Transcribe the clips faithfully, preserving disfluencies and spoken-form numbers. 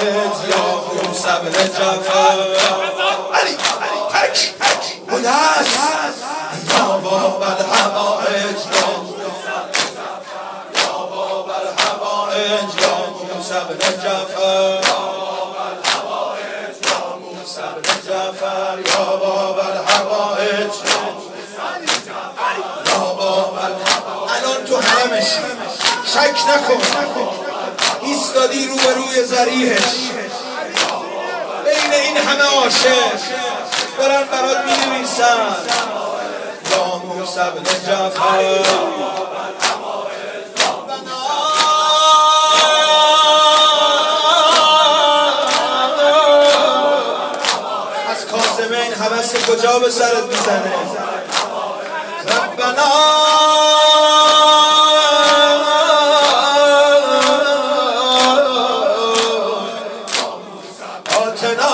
الحوائج یا موسی بن جعفر علی تک بود هست یا باب الحوائج یا باب الحوائج یا موسی بن جعفر جعفر یا باب الحوائج یا باب الحوائج. الان تو حرمش شک نکن ایستادی رو به روی ذریحش بین این همه عاشق دارن برات می‌نویسن یا موسی بن جعفر این حوث کجا به سرت میزنه ربنا آتنا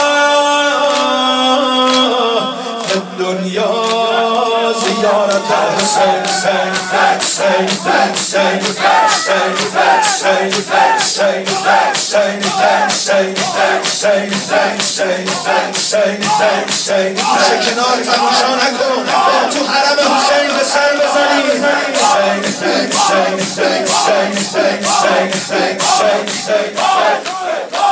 فی الدنیا زیارت حسین حسین حسین حسین حسین حسین حسین حسین حسین حسین حسین آشه کنار تماشا نکن تو حرم حسین به سر بزنی حسین حسین حسین حسین حسین حسین حسین